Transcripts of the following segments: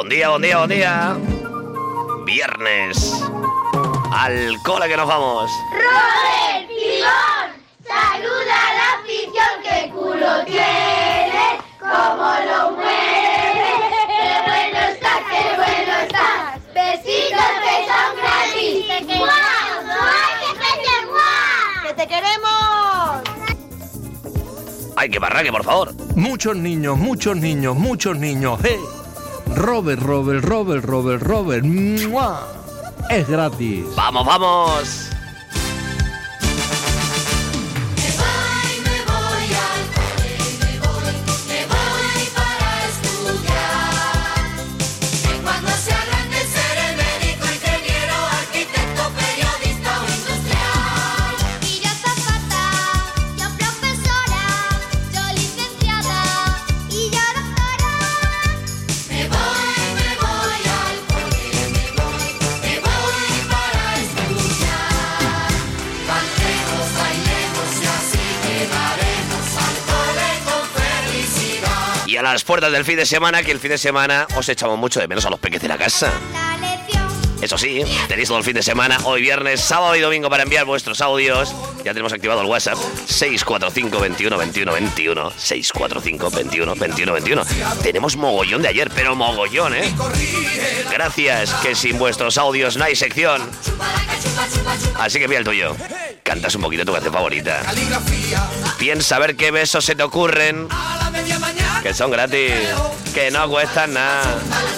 Bon día, bon día, bon día. Viernes. Al cole que nos vamos. Robert Pibón, saluda a la afición, que culo tiene, cómo lo mueve. Qué bueno está, qué bueno está. Besitos que son gratis. ¡Guau! ¡Guau! ¡Que te queremos! Ay, que barraque, por favor. Muchos niños, muchos niños, muchos niños. ¡Eh! Robert. ¡Mua! Es gratis. ¡Vamos, vamos! Y a las puertas del fin de semana, que el fin de semana os echamos mucho de menos a los peques de la casa. Eso sí, tenéis todo el fin de semana, hoy viernes, sábado y domingo para enviar vuestros audios. Ya tenemos activado el WhatsApp 645 21 21 21 645 21 21 21. Tenemos mogollón de ayer, pero mogollón, ¿eh? Gracias, que sin vuestros audios no hay sección. Así que envía el tuyo. Cantas un poquito tu canción favorita. Piensa a ver qué besos se te ocurren, que son gratis, que no cuestan nada.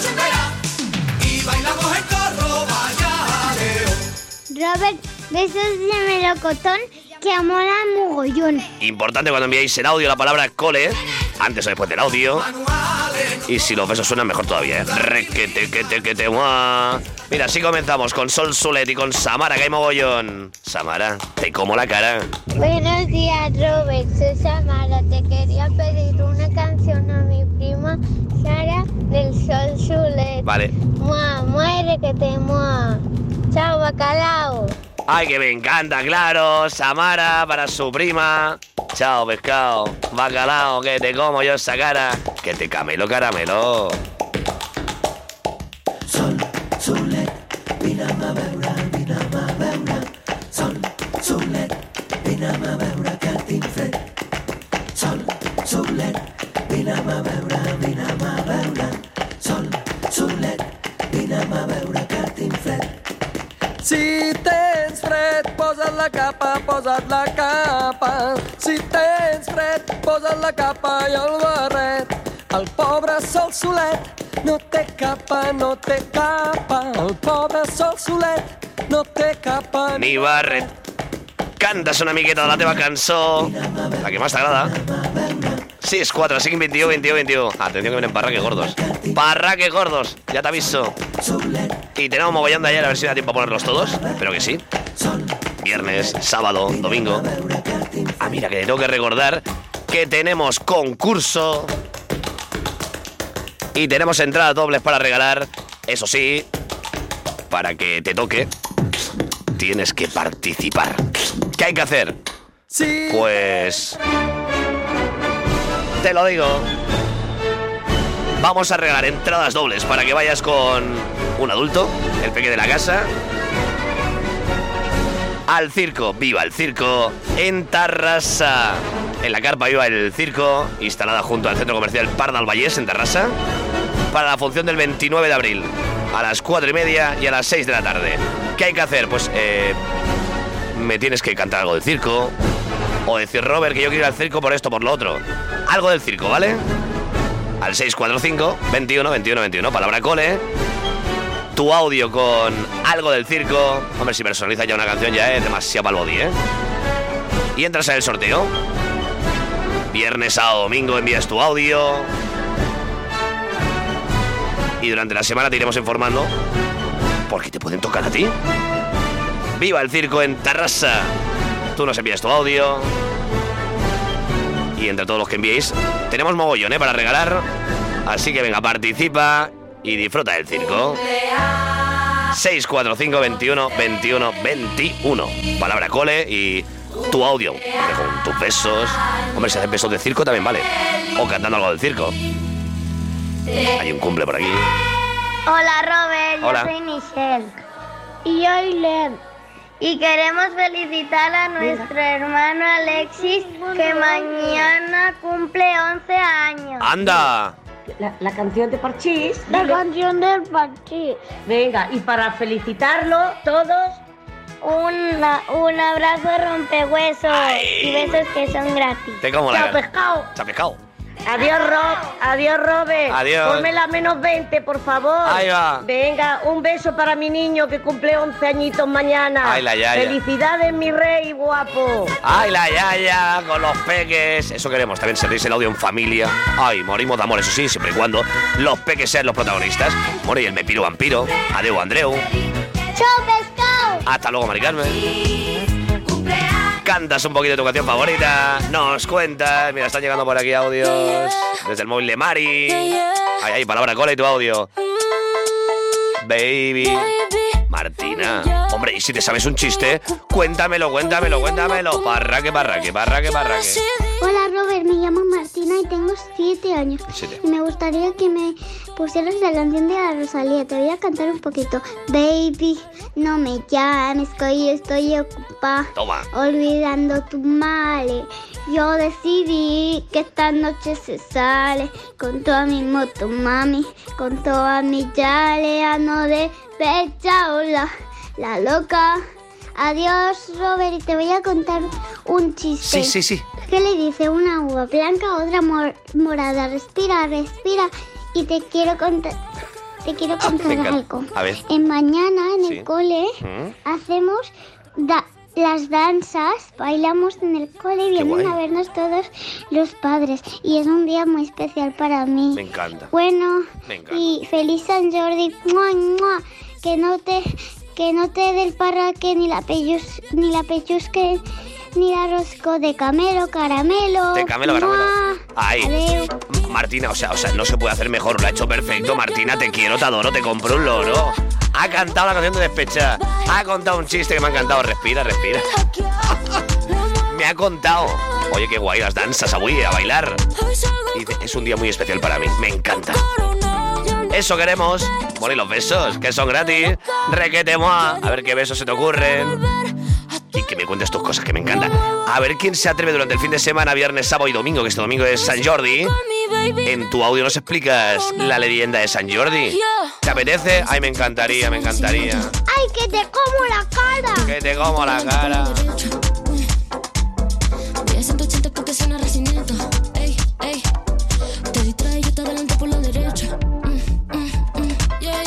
Robert, besos de melocotón que mola mogollón. Importante cuando enviáis en audio la palabra cole, antes o después del audio. Y si los besos suenan, mejor todavía, ¿eh? Requete, muah. Mira, así comenzamos con Sol Sulet y con Samara, que hay mogollón. Samara, te como la cara. Buenos días, Robert. Soy Samara. Te quería pedir una canción a mi prima Sara del Sol Sulet. Vale. Mua, muere que te mua. Chao, bacalao. Ay, que me encanta, claro. Samara para su prima. Chao, pescado. Bacalao, que te como yo esa cara. Que te camelo, caramelo. Sol, Sulet, vinem a veure. Sol, Sulet, vinem a veure que tinc fred. Sol, Sulet, vinem a veure. Sol, Sulet, vinem a veure que tinc fred. Si tens fred, posa't la capa. Si tens fred, posa't la capa i el barret. El pobre Sol Solet no té capa. El pobre Sol Solet no té capa Ni barret. Cantes una miqueta de la teva cançó, la que más t'agrada. 6, 4, 5, 21, 21, 21. Atención que vienen parraques gordos. Parraques gordos, ya te aviso. Y tenemos mogollón de ayer, a ver si da tiempo a ponerlos todos. Espero que sí. Viernes, sábado, domingo. Ah, mira, que tengo que recordar que tenemos concurso. Y tenemos entradas dobles para regalar. Eso sí, para que te toque, tienes que participar. ¿Qué hay que hacer? Sí. Pues te lo digo. Vamos a regalar entradas dobles para que vayas con un adulto, el peque de la casa, al circo. Viva el Circo en Tarrasa. En la carpa Viva el Circo, instalada junto al centro comercial Parc del Vallès en Tarrasa, para la función del 29 de abril, a las 4:30 y a las 6 de la tarde. ¿Qué hay que hacer? Pues me tienes que cantar algo del circo, o decir, Robert, que yo quiero ir al circo por esto, por lo otro. Algo del circo, ¿vale? Al 645 21 21 21, palabra cole, tu audio con algo del circo. Hombre, si personaliza ya una canción ya es demasiado para el body, ¿eh? Y entras en el sorteo. Viernes a domingo envías tu audio. Y durante la semana te iremos informando, porque te pueden tocar a ti. Viva el Circo en Tarrasa. Tú nos envías tu audio. Y entre todos los que enviéis, tenemos mogollón, para regalar. Así que venga, participa y disfruta del circo. 645 21 21 21. Palabra cole y tu audio. Con tus besos. Hombre, si haces besos de circo también vale. O cantando algo del circo. Hay un cumple por aquí. Hola Robert, Hola. yo soy Michelle. Y yo Aileen. Y queremos felicitar a nuestro hermano Alexis, que mañana cumple 11 años. ¡Anda! La canción de Parchís. La canción del Parchís. Venga, y para felicitarlo todos, Un abrazo rompehuesos y besos que son gratis. Te como la chao cara. pescado. Chao pescado. Adiós Robert. Adiós. Ponme la menos 20, por favor. Ahí va. Venga, un beso para mi niño que cumple 11 añitos mañana. Ay, la yaya. Felicidades, mi rey guapo. ¡Ay, la yaya! Con los peques. Eso queremos, también servéis el audio en familia. Ay, morimos de amor, eso sí, siempre y cuando los peques sean los protagonistas. More y el me piro vampiro. Adeu, Andreu. ¡Chao, pescado! Hasta luego, Mari Carmen. Cantas un poquito de tu canción favorita. Nos cuentas. Mira, están llegando por aquí audios. Desde el móvil de Mari. Ay, palabra cola y tu audio. Baby. Martina. Hombre, y si te sabes un chiste, cuéntamelo. Parraque. Hola Robert, me llamo Martina y tengo 7 años. 7. Y me gustaría que me pusieras la canción de la Rosalía. Te voy a cantar un poquito. Baby, no me llames, que hoy estoy ocupada. Toma. Olvidando tu male. Yo decidí que esta noche se sale con toda mi moto, mami, con toda mi yaleano de pechaola, la loca. Adiós, Robert, y te voy a contar un chiste. Sí. ¿Qué le dice una uva blanca a otra morada? Respira, y te quiero contar Me encanta. algo. A ver. Mañana en Sí. el cole hacemos las danzas, bailamos en el cole y vienen guay. a vernos todos los padres. Y es un día muy especial para mí. Me encanta. Bueno, Me encanta. y feliz San Jordi. ¡Mua, mua! Que no te dé el parraque ni la pellizque ni la rosco de caramelo. De caramelo. ¡Mua! Ay. Adeu. Martina, o sea, no se puede hacer mejor. Lo ha hecho perfecto. Martina, te quiero, te adoro, te compro un loro. Ha cantado la canción de Despecha. Ha contado un chiste que me ha encantado. Respira. Me ha contado. Oye, qué guay las danzas, avui, a bailar. Y dice, es un día muy especial para mí. Me encanta. Eso queremos. Bueno, y los besos, que son gratis. Requete moi. A ver qué besos se te ocurren. Y que me cuentes tus cosas, que me encanta. A ver quién se atreve durante el fin de semana, viernes, sábado y domingo, que este domingo es San Jordi. En tu audio nos explicas la leyenda de San Jordi. ¿Te apetece? Ay, me encantaría. ¡Ay, que te como la cara! Que te como la cara. 180 porque suena recinito. Ey, te distrae, yo te adelanto por la derecha. Yeah.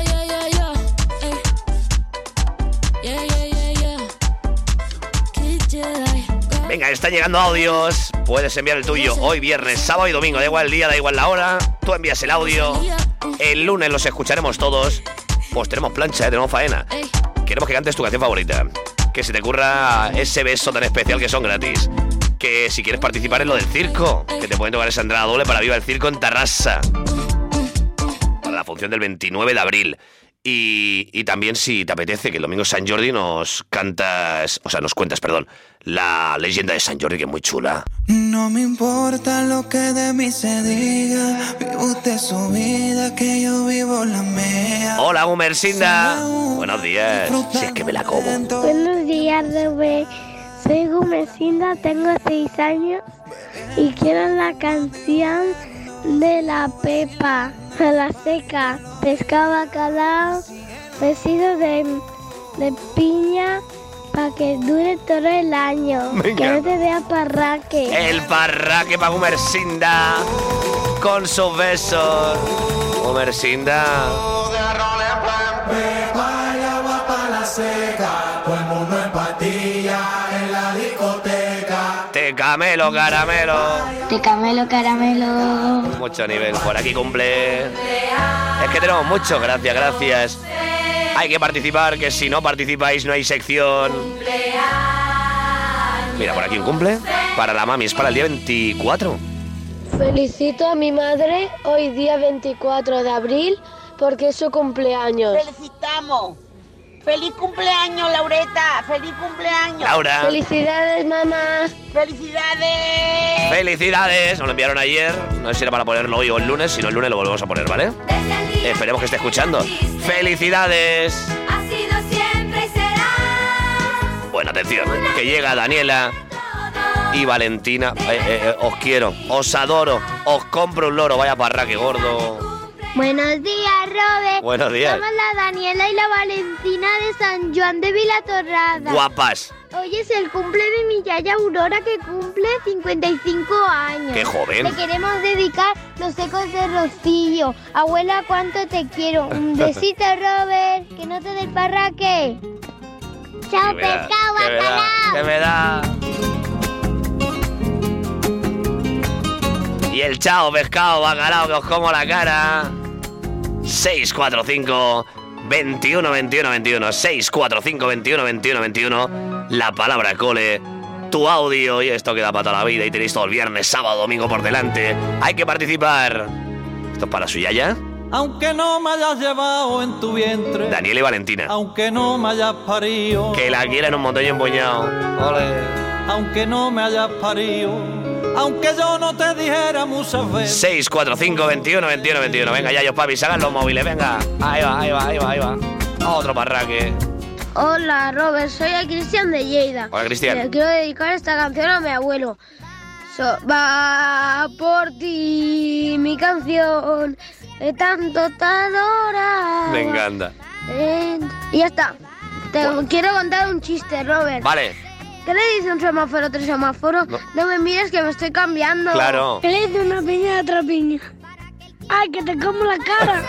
Ey. Yeah. Venga, están llegando audios. Puedes enviar el tuyo hoy, viernes, sábado y domingo. Da igual el día, da igual la hora. Tú envías el audio. El lunes los escucharemos todos. Pues tenemos plancha, tenemos faena. Queremos que cantes tu canción favorita. Que se te ocurra ese beso tan especial que son gratis. Que si quieres participar en lo del circo, que te pueden tocar esa entrada doble para Viva el Circo en Tarrasa. Para la función del 29 de abril. Y también, si te apetece, que el domingo San Jordi nos cuentas, la leyenda de San Jordi, que es muy chula. No me importa lo que de mí se diga, vive usted su vida, que yo vivo la mía. Hola, Gumersinda. Buenos días. Si es que me la como. Buenos días, Robert. Soy Gumersinda, tengo 6 años y quiero la canción de la Pepa, a la seca, pescado bacalao, vestido de piña, para que dure todo el año. Me Que no encanta. te vea parraque. El parraque para Gumersinda. Con sus besos. Gumersinda. Pepa y agua para la seca, todo el mundo en patilla en la discoteca. Te camelo, caramelo. Te camelo caramelo. Mucho nivel. Por aquí cumple. Es que tenemos mucho. Gracias. Hay que participar, que si no participáis no hay sección. Mira, por aquí un cumple. Para la mami, es para el día 24. Felicito a mi madre hoy día 24 de abril porque es su cumpleaños. ¡Felicitamos! ¡Feliz cumpleaños, Laureta! ¡Feliz cumpleaños! Laura. ¡Felicidades, mamá! ¡Felicidades! ¡Felicidades! Nos lo enviaron ayer. No sé si era para ponerlo hoy o el lunes. Si no, el lunes lo volvemos a poner, ¿vale? Desde el día Esperemos que esté escuchando. ¡Felicidades! Ha sido siempre y será. Bueno, atención, que llega Daniela y Valentina. Os quiero, os adoro, os compro un loro. Vaya parraque gordo. Buenos días, Robert. Buenos días. Somos la Daniela y la Valentina de San Juan de Vilatorrada. Guapas. Hoy es el cumple de mi yaya Aurora, que cumple 55 años. ¡Qué joven! Le queremos dedicar los ecos de Rocío. Abuela, cuánto te quiero. Un besito, Robert. Que no te dé el parraque. Chao, pescado, bacalao. ¡Que me da! Y el chao, pescado, bacalao, que os como la cara. 645 21 21 21. 645 21 21 21. La palabra cole, tu audio, y esto queda para toda la vida. Y tenéis todo el viernes, sábado, domingo por delante. Hay que participar. Esto es para su yaya. Aunque no me hayas llevado en tu vientre, Daniel y Valentina. Aunque no me hayas parido, que la quieren un montón y empuñado. Ole. Aunque no me hayas parido, aunque yo no te dijera muchas veces. 645 21 21 21. Venga, yayos, papis, hagan los móviles, venga. Ahí va, ahí va, ahí va, ahí va. Otro parraque. Hola, Robert, soy el Cristian de Lleida. Hola, Cristian. Le quiero dedicar esta canción a mi abuelo. Va por ti mi canción, de tanto te adora. Me encanta. Y ya está. Quiero contar un chiste, Robert. Vale. ¿Qué le dice un semáforo a otro semáforo? No me mires que me estoy cambiando. Claro. ¿Qué le dice una piña a otra piña? ¡Ay, que te como la cara!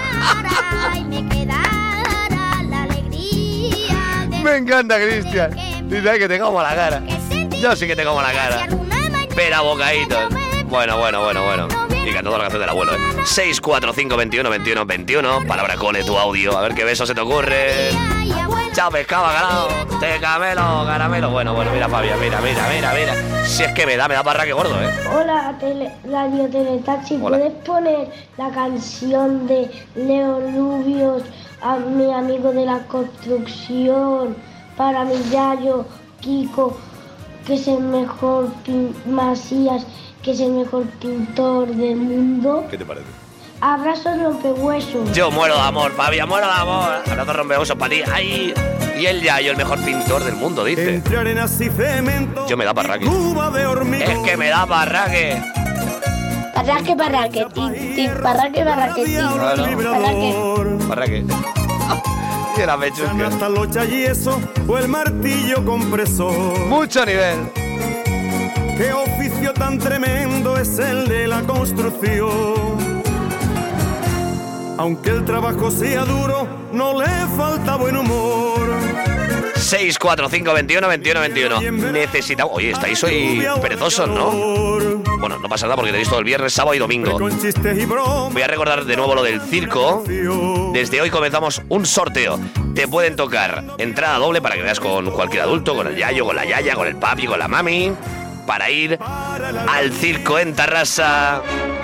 Me encanta, Cristian. Dice que te como la cara. Yo sí que te como la cara. Pero bocaditos. Bueno. Y cantando la canción del abuelo, 645 21 21 21. Palabra cole, tu audio. A ver qué beso se te ocurre. Chao, pescado, bacalao. Te camelo, caramelo. Bueno, mira, Fabián, mira. Si es que me da parraque gordo, Hola, Radio Teletaxi. ¿Puedes poner la canción de Leo Lubios, a mi amigo de la construcción, para mi yayo Kiko, que es el mejor Masías, que es el mejor pintor del mundo? ¿Qué te parece? Abrazos rompehuesos. Yo muero de amor, Fabián, muero de amor. Abrazos rompehuesos para ti. Ay. Y el yayo, el mejor pintor del mundo, dice. Entre arenas y cemento, yo me da parraque. Es que me da parraque. Parraque, parraque, Parraque. Y la pechusca. Hasta locha y eso, o el martillo compresor. Mucho nivel. Qué oficio tan tremendo es el de la construcción. Aunque el trabajo sea duro, no le falta buen humor. 645 21 21 21. Necesitamos... Oye, estáis hoy perezosos, ¿no? Bueno, no pasa nada porque tenéis todo el viernes, sábado y domingo. Voy a recordar de nuevo lo del circo. Desde hoy comenzamos un sorteo. Te pueden tocar entrada doble para que veas con cualquier adulto, con el yayo, con la yaya, con el papi, con la mami, para ir al circo en Tarrasa.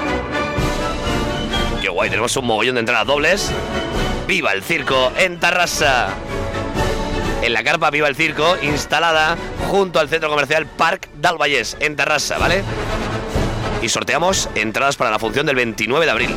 Qué guay, tenemos un mogollón de entradas dobles. ¡Viva el circo en Tarrasa! En la carpa Viva el Circo, instalada junto al centro comercial Parc del Vallès, en Tarrasa, ¿vale? Y sorteamos entradas para la función del 29 de abril.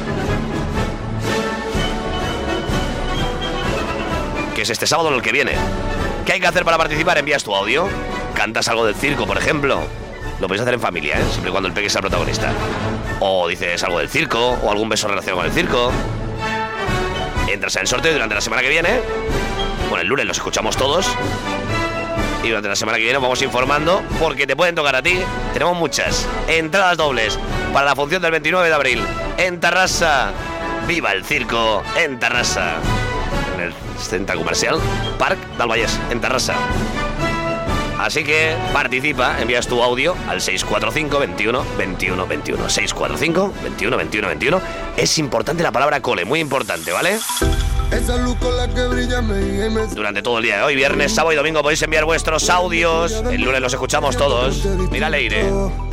Que es este sábado, el que viene. ¿Qué hay que hacer para participar? Envías tu audio, cantas algo del circo, por ejemplo. Lo podéis hacer en familia, siempre y cuando el peque sea el protagonista. O dices algo del circo, o algún beso relacionado con el circo. Entras en el sorteo y durante la semana que viene... Bueno, el lunes los escuchamos todos. Y durante la semana que viene vamos informando, porque te pueden tocar a ti. Tenemos muchas entradas dobles para la función del 29 de abril en Tarrasa. ¡Viva el circo en Tarrasa! En el centro comercial Parc del Vallès, en Tarrasa. Así que participa, envías tu audio al 645 21 21 21. 645 21 21 21. Es importante la palabra cole, muy importante, ¿vale? Esa luz con la que brilla durante todo el día de hoy, viernes, sábado y domingo, podéis enviar vuestros audios. El lunes los escuchamos todos. Mira, Leire.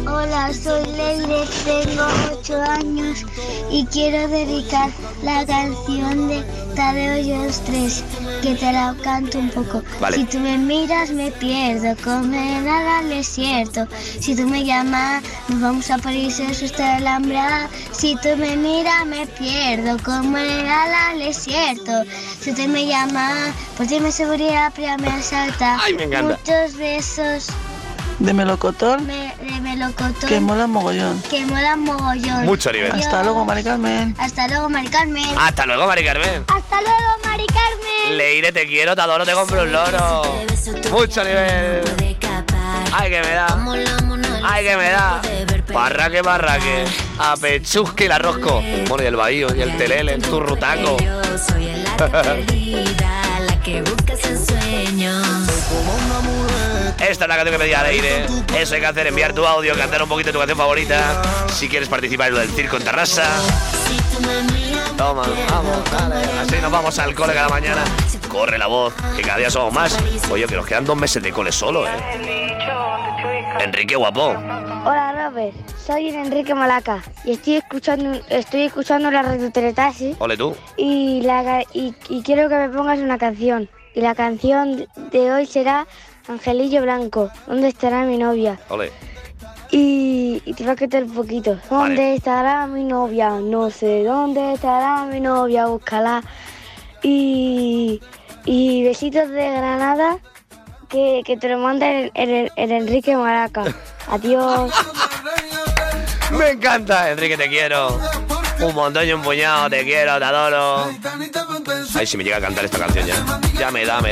Hola, soy Leire, tengo 8 años y quiero dedicar la canción de Tadeo y los Tres, que te la canto un poco. Vale. Si tú me miras me pierdo, comer al desierto. Si tú me llamas nos vamos a París, eso está el Alhambra. Si tú me miras me pierdo, comer al desierto. Si tú me llamas, pues dime seguridad, pero me asalta. Ay, me encanta. Muchos besos. De melocotón. De melocotón. Que mola mogollón. Que mola mogollón. Mucho nivel. Hasta luego, Mari Carmen. Hasta luego, Mari Carmen. Hasta luego, Mari Carmen. Hasta luego, Mari Carmen. Leire, te quiero, te adoro, te compro un loro. Mucho nivel. Ay, que me da. Ay, que me da. Parraque, parraque. A pechusque el arrosco. Bueno, y el bahío, y el telele, el turrutaco. Soy el perdida, la que busca sus sueños. Esta es la canción que pedía Leire. Eso hay que hacer, enviar tu audio, cantar un poquito tu canción favorita. Si quieres participar en lo del circo en Tarrasa. Toma, vamos, dale. Así nos vamos al cole cada mañana. Corre la voz, que cada día somos más. Oye, que nos quedan 2 meses de cole solo, Enrique, guapo. Hola, Robert. Soy Enrique Malaca y estoy escuchando la Radio Teletasi. Ole tú. Y quiero que me pongas una canción. Y la canción de hoy será Angelillo Blanco, ¿dónde estará mi novia? Ole. Y te voy a quitar un poquito. ¿Dónde estará mi novia? No sé dónde estará mi novia, búscala. Y besitos de Granada, que te lo manda el Enrique Malaca. Adiós. Me encanta, Enrique, te quiero. Un montón y un puñado, te quiero, te adoro. Ay, si me llega a cantar esta canción ya. Ya me da.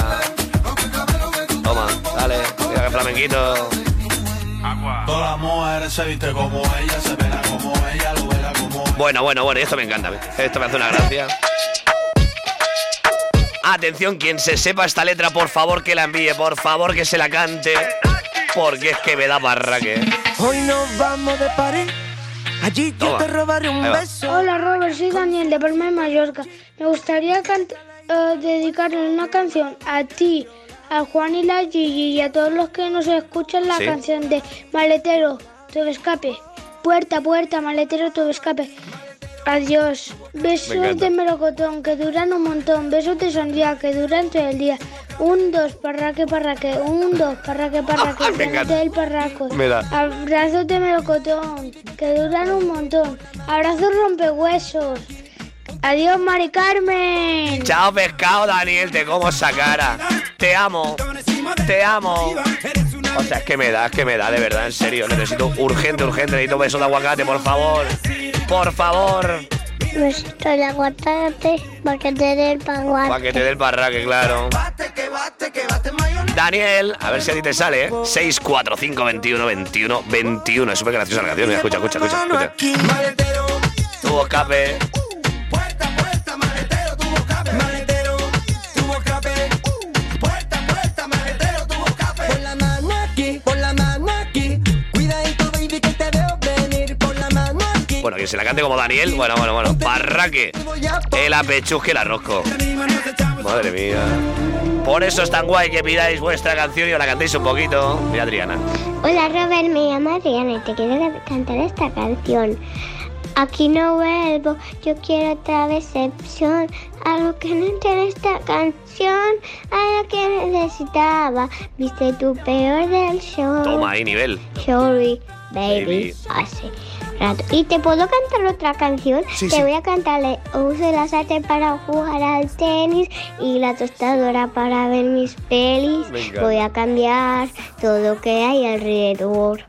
Toma, dale, mira que flamenquito. Toda mujer se viste como ella, se verá como ella, lo verá como ella. Bueno, y esto me encanta. Esto me hace una gracia. Atención, quien se sepa esta letra, por favor que la envíe, por favor que se la cante. Porque es que me da barraque. Hoy nos vamos de París. Allí yo te robaré un beso. Hola, Robert, soy Daniel de Palma de Mallorca. Me gustaría dedicarle una canción a ti, a Juan y la Gigi y a todos los que nos escuchan la canción de Maletero, tu escape. Puerta, maletero, tu escape. Adiós. Besos de melocotón que duran un montón. Besos de sandía que duran todo el día. 1, 2, parraque. 1, 2, parraque. Del parraco. Abrazos de melocotón que duran un montón. Abrazos rompehuesos. Adiós, Mari Carmen. Chao, pescado, Daniel, te como esa cara. Te amo. O sea, es que me da, de verdad, en serio. Necesito urgente, necesito besos de aguacate, por favor. Besito de aguacate, paquete del parraque. Paquete del parraque, claro. Daniel, a ver si a ti te sale, 645 21 21 21. Es súper graciosa la canción, mira, escucha. Tu escape. Bueno, que se la cante como Daniel. Bueno. Parraque. El apechusque, el arrosco. Madre mía. Por eso es tan guay que pidáis vuestra canción y os la cantéis un poquito. Mira, Adriana. Hola, Robert, me llamo Adriana y te quiero cantar esta canción. Aquí no vuelvo, yo quiero otra decepción. Algo que no entiende esta canción, a la que necesitaba. Viste tu peor del show. Toma ahí, nivel. Sorry, baby. Hace rato. ¿Y te puedo cantar otra canción? Te voy a cantarle. Uso la sartén para jugar al tenis y la tostadora para ver mis pelis. Voy a cambiar todo lo que hay alrededor.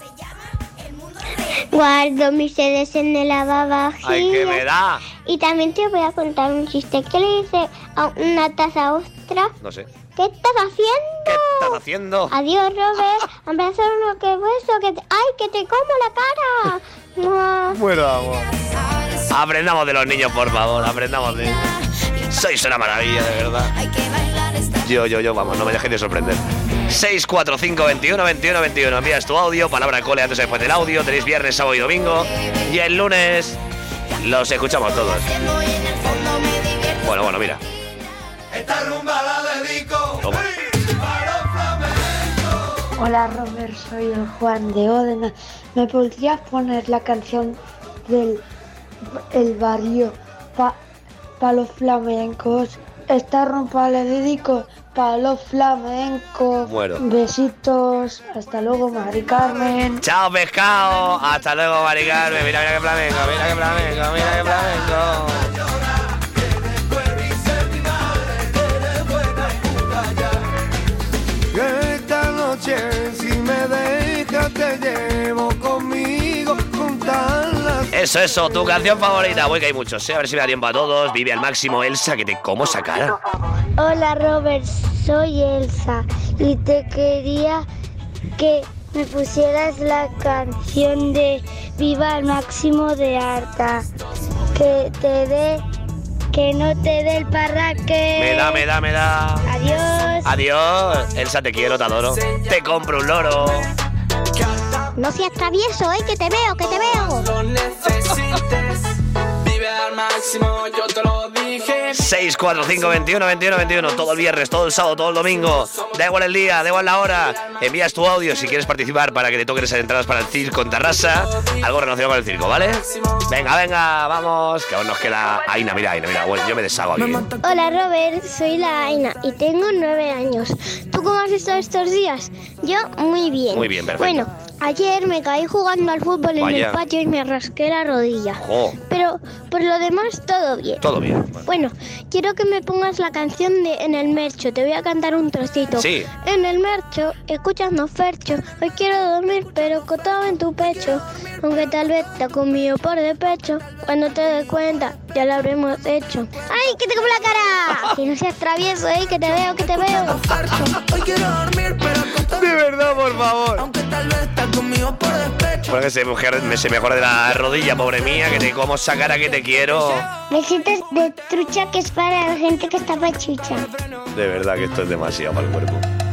Guardo mis sedes en el lavavajillas. ¡Ay, que me da! Y también te voy a contar un chiste. ¿Qué le dice a una taza ostra? No sé. ¿Qué estás haciendo? Adiós, Robert. Abrazo lo que beso. ¡Ay, que te como la cara! Bueno, vamos. Aprendamos de los niños, por favor. Aprendamos de ellos. Sois una maravilla, de verdad. Yo, vamos, no me dejéis de sorprender. 645 21 21 21. Envías tu audio, palabra cole antes o después del audio. Tenéis viernes, sábado y domingo. Y el lunes los escuchamos todos. Bueno, mira. Esta rumba la dedico. Toma. Hola Robert, soy el Juan de Ódena. ¿Me podrías poner la canción del El Barrio pa' los flamencos? Esta rompa le dedico pa' los flamencos. Bueno. Besitos, hasta luego Mari Carmen. Chao pescado, hasta luego Mari Carmen. Mira qué flamenco, mira qué flamenco, mira qué flamenco. Esta noche si me dejas te llevo conmigo juntarlas. Eso, tu canción favorita. Voy que hay muchos, a ver si me da tiempo a todos. Vive al máximo, Elsa, que te como esa cara. Hola Robert, soy Elsa y te quería que me pusieras la canción de Viva al máximo de Arta. Que no te dé el parraque. Me da. Adiós. Adiós. Elsa, te quiero, te adoro. Te compro un loro. No seas travieso, que te veo, que te veo. Lo necesites. Vive al máximo, yo te lo dije. 6, 4, 5, 21, 21, 21. Todo el viernes, todo el sábado, todo el domingo. Da igual el día, da igual la hora. Envías tu audio si quieres participar para que te toquen esas entradas para el circo en Tarrasa. Algo relacionado con el circo, ¿vale? Venga, vamos. Que aún nos queda Aina, mira. Bueno, yo me deshago aquí. Hola Robert, soy la Aina y tengo 9 años. ¿Tú cómo has estado estos días? Yo muy bien. Muy bien, perfecto. Bueno, ayer me caí jugando al fútbol en Vaya. el patio y me rasqué la rodilla. Oh. Pero por lo demás todo bien. Todo bien. Bueno, quiero que me pongas la canción de En el Mercho. Te voy a cantar un trocito. Sí. En el Mercho, escuchando Fercho. Hoy quiero dormir, pero acostado en tu pecho. Aunque tal vez te ha comido por de pecho. Cuando te des cuenta, ya lo habremos hecho. ¡Ay, que te como la cara! Que no seas travieso, que te veo, que te veo. Hoy quiero dormir, pero acostado. De verdad, por favor. Aunque tal vez está conmigo por despecho. Porque se mejora de la rodilla, pobre mía, que te como esa cara, que te quiero. Besitos de trucha, que es para la gente que está pachucha. De verdad que esto es demasiado para el cuerpo.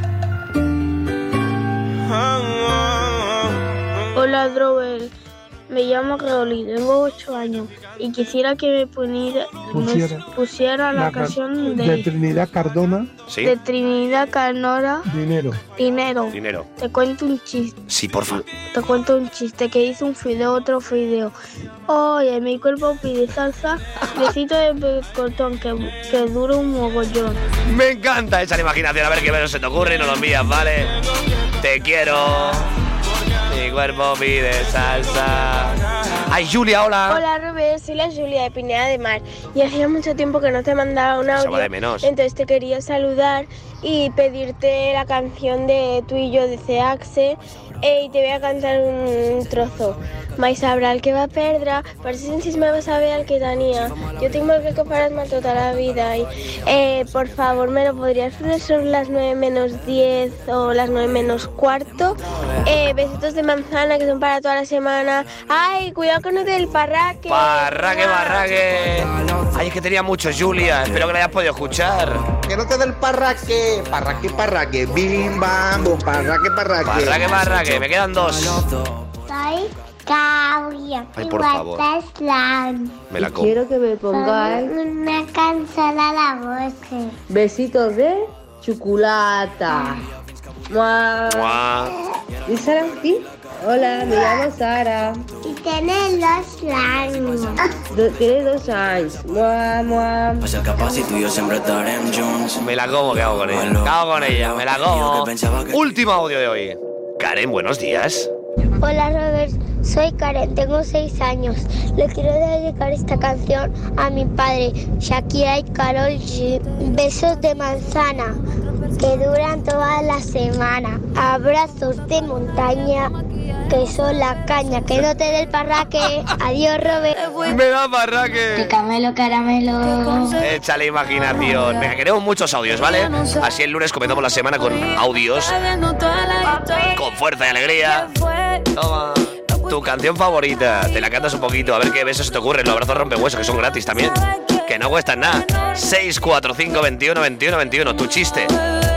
Hola, Robert. Me llamo Caroli, tengo 8 años y quisiera que me pusiera la canción de Trinidad Cardona. ¿Sí? De Trinidad Cardona. Dinero. Te cuento un chiste. Sí, porfa. Te cuento un chiste que hizo un fideo, otro fideo. Oye, mi cuerpo pide salsa, besito de cortón que dura un mogollón. Me encanta esa imaginación. A ver qué verso se te ocurre y nos lo envías, ¿vale? Te quiero. Mi cuerpo pide salsa. ¡Ay, Julia, hola! Hola, Robert, soy la Julia de Pineda de Mar. Y hacía mucho tiempo que no te mandaba un audio. de menos. Entonces te quería saludar y pedirte la canción de Tú y yo de Ceaxe. Y te voy a cantar un trozo. Mais sabrà el que va perdre, per si me vas a ver el que tenía. Yo tengo el que pararme toda la vida. Y, por favor, ¿me lo podrías poner sobre las 9 menos 10 o las 9 menos cuarto? Besitos de manzana que son para toda la semana. Ay, cuidado con el del parraque. Parraque. Ay, es que tenía mucho, Julia. Espero que lo hayas podido escuchar. Que no te dé el parraque. Parraque. Bim, bam, bum, parraque. Parraque. Me quedan 2. Soy Claudia. Ay, por favor. Me la como. Quiero que me pongáis una canción a la voz. besitos de chocolate. ¡Mua! ¡Mua! ¿Y Sara? ¿Sí? Hola, me llamo Sara. Y tiene 2 años. Tiene 2 años. ¡Mua! Passa capaz si tú y yo siempre estaremos juntos. Me la como, ¿qué hago con ella? ¿Qué hago con ella? Me la como. Último audio de hoy. Karen, buenos días. Hola Robert, soy Karen, tengo 6 años. Le quiero dedicar esta canción a mi padre, Shakira y Karol G. Besos de manzana que duran toda la semana. Abrazos de montaña que son la caña. Que no te dé el parraque. Adiós, Robert. Me da parraque. Caramelo. Échale imaginación. Venga, queremos muchos audios, ¿vale? Así el lunes comenzamos la semana con audios. Con fuerza y alegría. Toma. Tu canción favorita. Te la cantas un poquito. A ver qué besos se te ocurren. Los abrazos rompehuesos, que son gratis también. Que no cuestan nada. 6, 4, 5, 21, 21, 21. Tu chiste.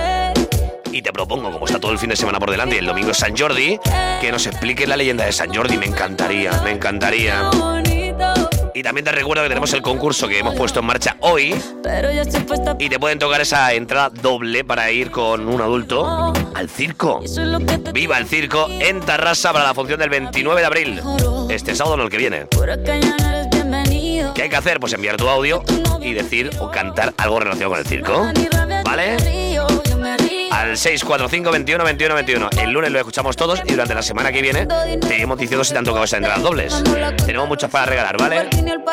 Y te propongo, como está todo el fin de semana por delante y el domingo es San Jordi, que nos expliques la leyenda de San Jordi. Me encantaría. Y también te recuerdo que tenemos el concurso que hemos puesto en marcha hoy. Y te pueden tocar esa entrada doble para ir con un adulto al circo. Viva el circo en Tarrasa para la función del 29 de abril. Este sábado, no el que viene. ¿Qué hay que hacer? Pues enviar tu audio y decir o cantar algo relacionado con el circo. ¿Vale? Al 645 21 21 21. El lunes lo escuchamos todos y durante la semana que viene te iremos diciendo si te han tocado esas entradas dobles. Tenemos muchas para regalar, ¿vale?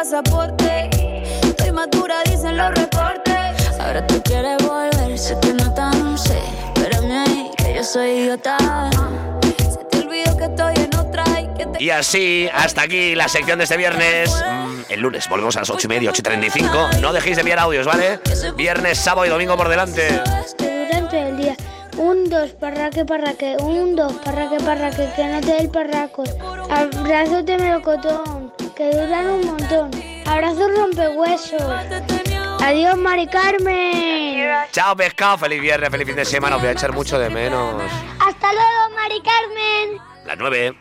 Estoy madura, dicen los reportes. Ahora tú quieres volver, sé que no tan sé. Espérame ahí, que yo soy idiota. Se te olvidó que estoy en otra y así, hasta aquí la sección de este viernes. El lunes volvemos a las 8:30, 8:35. No dejéis de enviar audios, ¿vale? Viernes, sábado y domingo por delante. Durante el día, 1, 2, parraque, 1, 2, parraque, que no te dé el parraco. Abrazos de melocotón, que duran un montón. Abrazos rompehuesos. Adiós, Mari Carmen. Chao, pescado. Feliz viernes, feliz fin de semana. Os voy a echar mucho de menos. Hasta luego, Mari Carmen. Las 9.